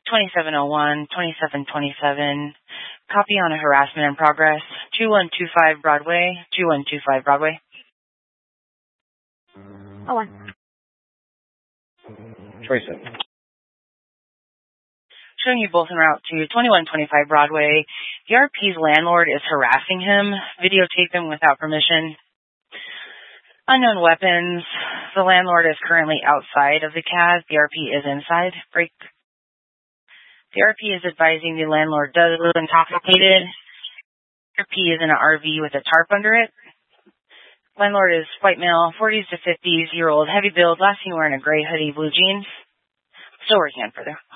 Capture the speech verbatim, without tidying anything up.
twenty-seven oh one, twenty-seven twenty-seven. Copy on a harassment in progress. two one two five Broadway, two one two five Broadway. Oh, one. twenty-seven. Showing you both en route to twenty-one twenty-five Broadway. The R P's landlord is harassing him. Videotape him without permission. Unknown weapons. The landlord is currently outside of the C A S. The R P is inside. Break. The R P is advising the landlord does look intoxicated. The R P is in an R V with a tarp under it. Landlord is white male, forties to fifties year old, heavy build, last seen wearing a gray hoodie, blue jeans. Still working on further.